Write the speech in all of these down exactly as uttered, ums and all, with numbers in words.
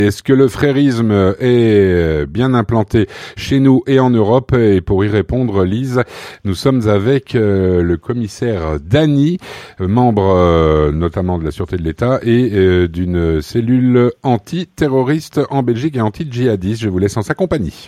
Est-ce que le frérisme est bien implanté chez nous et en Europe? Et pour y répondre, Lise, nous sommes avec euh, le commissaire Dany, membre euh, notamment de la Sûreté de l'État et euh, d'une cellule antiterroriste en Belgique et anti-djihadiste. Je vous laisse en sa compagnie.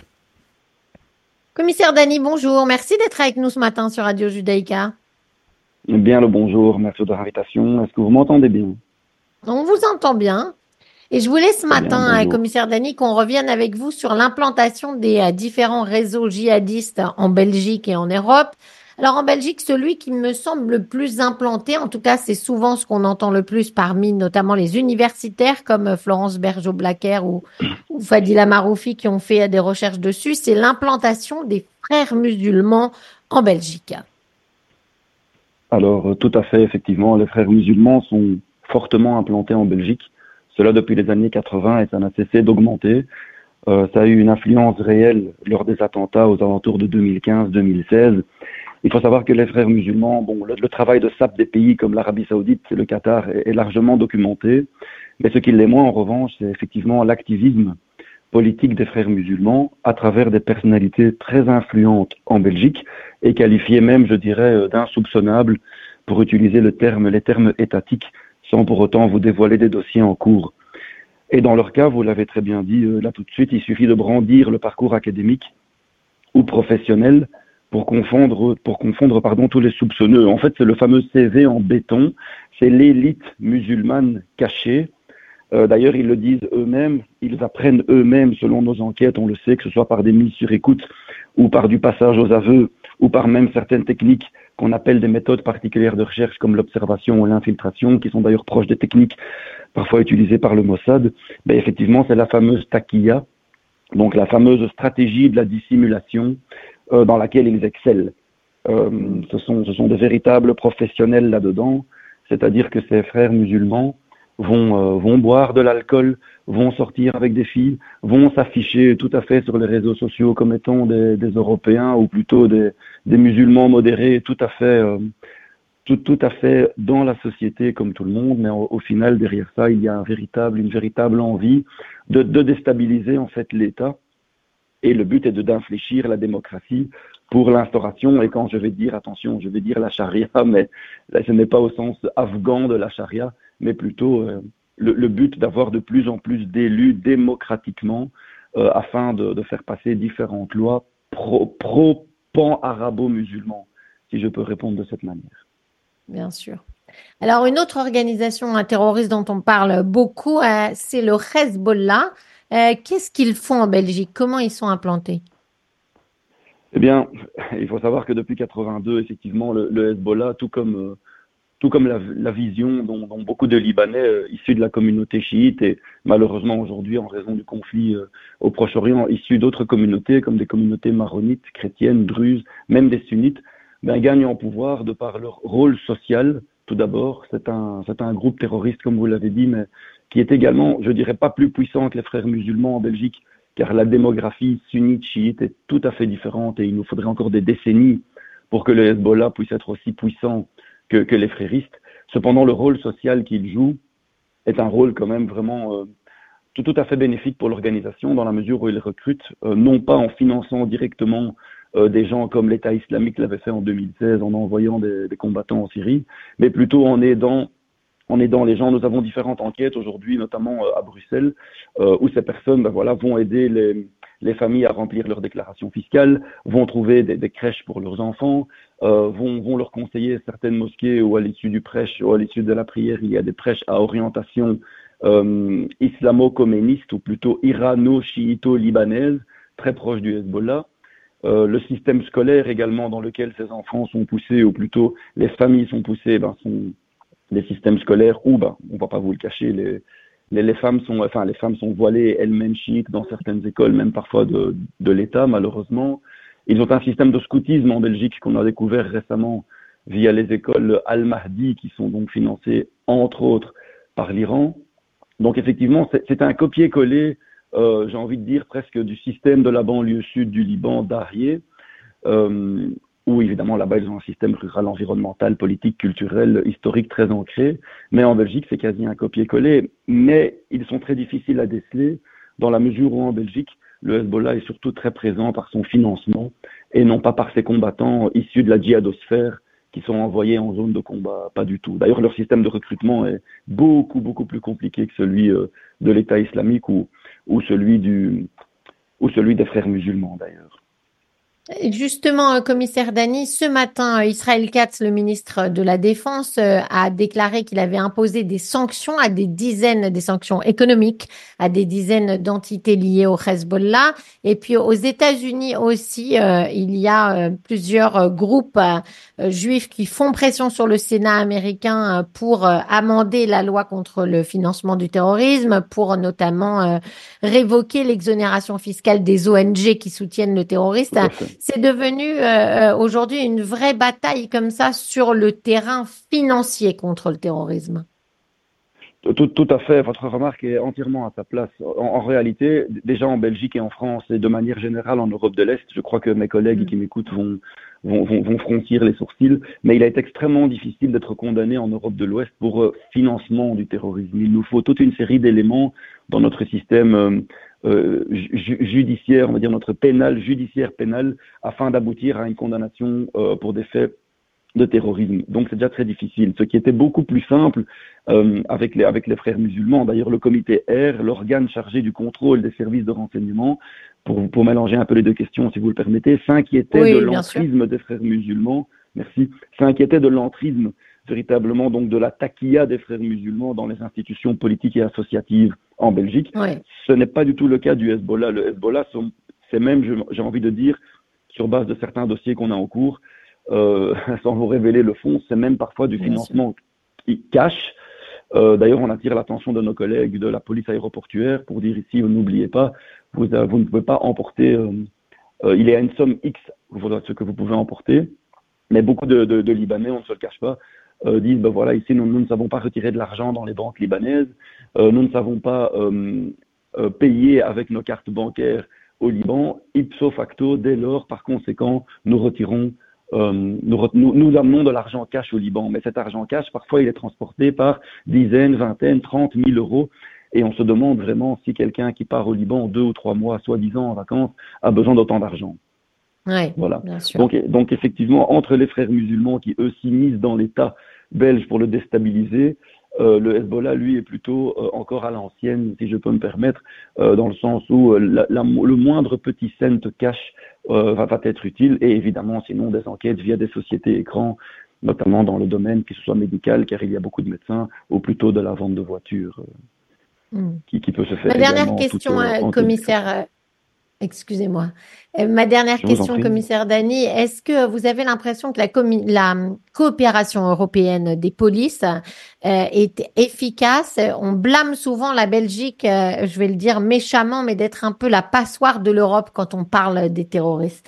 Commissaire Dany, bonjour. Merci d'être avec nous ce matin sur Radio Judaïka. Bien le bonjour, merci de l'invitation. Est-ce que vous m'entendez bien? On vous entend bien. Et je voulais ce Très bien, matin, euh, bonjour. commissaire Dany, qu'on revienne avec vous sur l'implantation des euh, différents réseaux djihadistes en Belgique et en Europe. Alors en Belgique, celui qui me semble le plus implanté, en tout cas c'est souvent ce qu'on entend le plus parmi notamment les universitaires comme euh, Florence Bergeau-Blacker ou, ou Fadila Maroufi qui ont fait euh, des recherches dessus, c'est l'implantation des frères musulmans en Belgique. Alors, euh, tout à fait, effectivement, les frères musulmans sont fortement implantés en Belgique. Cela depuis les années quatre-vingts et ça n'a cessé d'augmenter. Euh, ça a eu une influence réelle lors des attentats aux alentours de deux mille quinze deux mille seize. Il faut savoir que les frères musulmans, bon, le, le travail de sape des pays comme l'Arabie Saoudite et le Qatar est, est largement documenté. Mais ce qui l'est moins, en revanche, c'est effectivement l'activisme politique des frères musulmans à travers des personnalités très influentes en Belgique et qualifiées même, je dirais, d'insoupçonnables pour utiliser le terme, les termes étatiques sans pour autant vous dévoiler des dossiers en cours. Et dans leur cas, vous l'avez très bien dit, euh, là tout de suite, il suffit de brandir le parcours académique ou professionnel pour confondre, pour confondre pardon, tous les soupçonneux. En fait, c'est le fameux C V en béton, c'est l'élite musulmane cachée. Euh, d'ailleurs, ils le disent eux-mêmes, ils apprennent eux-mêmes, selon nos enquêtes, on le sait, que ce soit par des mises sur écoute ou par du passage aux aveux ou par même certaines techniques qu'on appelle des méthodes particulières de recherche comme l'observation ou l'infiltration, qui sont d'ailleurs proches des techniques parfois utilisées par le Mossad. Ben, effectivement, c'est la fameuse taqiya, donc la fameuse stratégie de la dissimulation euh, dans laquelle ils excellent. Euh, ce sont, ce sont des véritables professionnels là-dedans, c'est-à-dire que ces frères musulmans vont, euh, vont boire de l'alcool, vont sortir avec des filles, vont s'afficher tout à fait sur les réseaux sociaux comme étant des, des Européens ou plutôt des, des musulmans modérés, tout à fait, euh, tout, tout à fait dans la société comme tout le monde, mais au, au final derrière ça il y a un véritable, une véritable envie de, de déstabiliser en fait l'État et le but est de d'infléchir la démocratie pour l'instauration, et quand je vais dire, attention, je vais dire la charia, mais là, ce n'est pas au sens afghan de la charia, mais plutôt euh, le, le but d'avoir de plus en plus d'élus démocratiquement euh, afin de, de faire passer différentes lois pro, pro pan-arabo-musulmans, si je peux répondre de cette manière. Bien sûr. Alors, une autre organisation euh, terroriste dont on parle beaucoup, euh, c'est le Hezbollah. Euh, qu'est-ce qu'ils font en Belgique? Comment ils sont implantés? Eh bien, il faut savoir que depuis quatre-vingt-deux, effectivement, le, le Hezbollah, tout comme, euh, tout comme la, la vision dont, dont beaucoup de Libanais euh, issus de la communauté chiite et malheureusement aujourd'hui, en raison du conflit euh, au Proche-Orient, issus d'autres communautés comme des communautés maronites, chrétiennes, druzes, même des sunnites, ben, gagnent en pouvoir de par leur rôle social. Tout d'abord, c'est un, c'est un groupe terroriste, comme vous l'avez dit, mais qui est également, je dirais, pas plus puissant que les frères musulmans en Belgique, car la démographie sunnite chiite est tout à fait différente et il nous faudrait encore des décennies pour que le Hezbollah puisse être aussi puissant que, que les fréristes. Cependant, le rôle social qu'il joue est un rôle quand même vraiment euh, tout, tout à fait bénéfique pour l'organisation dans la mesure où il recrute, euh, non pas en finançant directement euh, des gens comme l'État islamique l'avait fait en deux mille seize en envoyant des, des combattants en Syrie, mais plutôt en aidant en aidant les gens. Nous avons différentes enquêtes aujourd'hui, notamment euh, à Bruxelles, euh, où ces personnes ben, voilà, vont aider les, les familles à remplir leurs déclarations fiscales, vont trouver des, des crèches pour leurs enfants, euh, vont, vont leur conseiller certaines mosquées où à l'issue du prêche, ou à l'issue de la prière, il y a des prêches à orientation euh, islamo-communiste ou plutôt irano-chiito-libanaise, très proche du Hezbollah. Euh, le système scolaire également dans lequel ces enfants sont poussés, ou plutôt les familles sont poussées, ben, sont des systèmes scolaires où, ben, on ne va pas vous le cacher, les, les, les, femmes sont, enfin, les femmes sont voilées elles-mêmes chiites dans certaines écoles, même parfois de, de l'État, malheureusement. Ils ont un système de scoutisme en Belgique qu'on a découvert récemment via les écoles Al-Mahdi, qui sont donc financées, entre autres, par l'Iran. Donc, effectivement, c'est, c'est un copier-coller, euh, j'ai envie de dire, presque du système de la banlieue sud du Liban, Darié. Euh, où évidemment là-bas ils ont un système rural, environnemental, politique, culturel, historique très ancré, mais en Belgique c'est quasi un copier-coller, mais ils sont très difficiles à déceler dans la mesure où en Belgique le Hezbollah est surtout très présent par son financement et non pas par ses combattants issus de la djihadosphère qui sont envoyés en zone de combat, pas du tout. D'ailleurs leur système de recrutement est beaucoup beaucoup plus compliqué que celui euh, de l'État islamique ou, ou celui du ou celui des frères musulmans d'ailleurs. Justement, euh, commissaire Dany, ce matin, euh, Israël Katz, le ministre de la Défense, euh, a déclaré qu'il avait imposé des sanctions à des dizaines, des sanctions économiques à des dizaines d'entités liées au Hezbollah. Et puis aux États-Unis aussi, euh, il y a euh, plusieurs euh, groupes euh, juifs qui font pression sur le Sénat américain euh, pour euh, amender la loi contre le financement du terrorisme, pour notamment euh, révoquer l'exonération fiscale des O N G qui soutiennent le terroriste. C'est devenu euh, aujourd'hui une vraie bataille comme ça sur le terrain financier contre le terrorisme. Tout, tout à fait, votre remarque est entièrement à sa place. En, en réalité, déjà en Belgique et en France, et de manière générale en Europe de l'Est, je crois que mes collègues mmh. qui m'écoutent vont, vont, vont, vont froncir les sourcils, mais il est extrêmement difficile d'être condamné en Europe de l'Ouest pour euh, financement du terrorisme. Il nous faut toute une série d'éléments dans notre système euh, euh, ju- judiciaire, on va dire notre pénal, judiciaire pénal, afin d'aboutir à une condamnation euh, pour des faits de terrorisme. Donc c'est déjà très difficile. Ce qui était beaucoup plus simple euh, avec, les, avec les frères musulmans, d'ailleurs le comité R, l'organe chargé du contrôle des services de renseignement, pour, pour mélanger un peu les deux questions si vous le permettez, s'inquiétait oui, de l'entrisme des frères musulmans, merci, s'inquiétait de l'entrisme véritablement donc de la taquilla des frères musulmans dans les institutions politiques et associatives en Belgique. Oui. Ce n'est pas du tout le cas du Hezbollah. Le Hezbollah, c'est même, j'ai envie de dire, sur base de certains dossiers qu'on a en cours, Euh, sans vous révéler le fond, c'est même parfois du financement qui cache. Euh, d'ailleurs, on attire l'attention de nos collègues de la police aéroportuaire pour dire ici, n'oubliez pas, vous, euh, vous ne pouvez pas emporter, euh, euh, il y a une somme X, ce que vous pouvez emporter, mais beaucoup de, de, de Libanais, on ne se le cache pas, euh, disent, ben voilà, ici, nous, nous ne savons pas retirer de l'argent dans les banques libanaises, euh, nous ne savons pas euh, euh, payer avec nos cartes bancaires au Liban, ipso facto, dès lors, par conséquent, nous retirons Euh, nous, nous, nous amenons de l'argent cash au Liban, mais cet argent cash, parfois, il est transporté par dizaines, vingtaines, trente mille euros, et on se demande vraiment si quelqu'un qui part au Liban deux ou trois mois, soi-disant en vacances, a besoin d'autant d'argent. Ouais, voilà. Bien sûr. Donc, donc, effectivement, entre les frères musulmans qui, eux, s'immiscent dans l'État belge pour le déstabiliser, euh, le Hezbollah, lui, est plutôt euh, encore à l'ancienne, si je peux me permettre, euh, dans le sens où euh, la, la, le moindre petit cent cash euh, va, va être utile, et évidemment, sinon, des enquêtes via des sociétés écrans, notamment dans le domaine, que ce soit médical, car il y a beaucoup de médecins, ou plutôt de la vente de voitures, euh, mmh. qui, qui peut se faire. Ma dernière question, toute, euh, commissaire. Excusez-moi. Euh, ma dernière Je question, commissaire Dany, est-ce que vous avez l'impression que la, commi- la coopération européenne des polices euh, est efficace? On blâme souvent la Belgique, euh, je vais le dire méchamment, mais d'être un peu la passoire de l'Europe quand on parle des terroristes.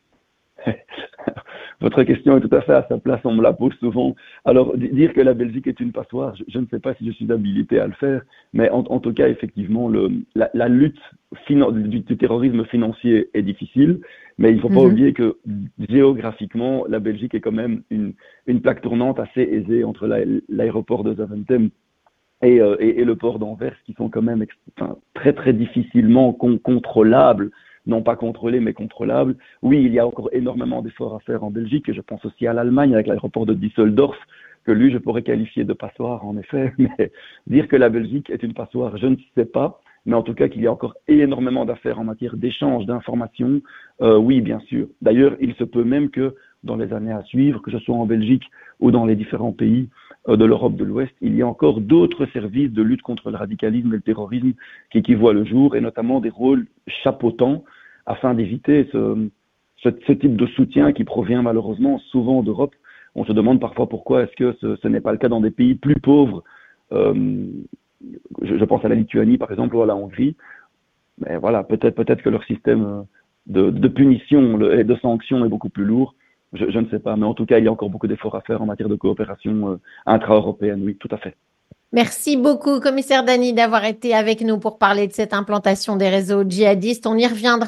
Votre question est tout à fait à sa place, on me la pose souvent. Alors, dire que la Belgique est une passoire, je, je ne sais pas si je suis habilité à le faire, mais en, en tout cas, effectivement, le, la, la lutte finan- du, du terrorisme financier est difficile, mais il ne faut pas mm-hmm. oublier que géographiquement, la Belgique est quand même une, une plaque tournante assez aisée entre la, l'aéroport de Zaventem et, euh, et, et le port d'Anvers, qui sont quand même ex- enfin, très très difficilement con- contrôlables. Non pas contrôlé, mais contrôlable. Oui, il y a encore énormément d'efforts à faire en Belgique, et je pense aussi à l'Allemagne avec l'aéroport de Düsseldorf, que lui, je pourrais qualifier de passoire, en effet. Mais dire que la Belgique est une passoire, je ne sais pas. Mais en tout cas, qu'il y a encore énormément d'affaires en matière d'échange d'informations, euh, oui, bien sûr. D'ailleurs, il se peut même que dans les années à suivre, que ce soit en Belgique ou dans les différents pays euh, de l'Europe de l'Ouest, il y a encore d'autres services de lutte contre le radicalisme et le terrorisme qui, qui voient le jour, et notamment des rôles chapeautants afin d'éviter ce, ce, ce type de soutien qui provient malheureusement souvent d'Europe. On se demande parfois pourquoi est-ce que ce, ce n'est pas le cas dans des pays plus pauvres. Euh, je, je pense à la Lituanie, par exemple, ou à la Hongrie. Mais voilà, peut-être, peut-être que leur système de, de punition et de sanction est beaucoup plus lourd. Je, je ne sais pas. Mais en tout cas, il y a encore beaucoup d'efforts à faire en matière de coopération euh, intra-européenne. Oui, tout à fait. Merci beaucoup, commissaire Dany, d'avoir été avec nous pour parler de cette implantation des réseaux djihadistes. On y reviendra.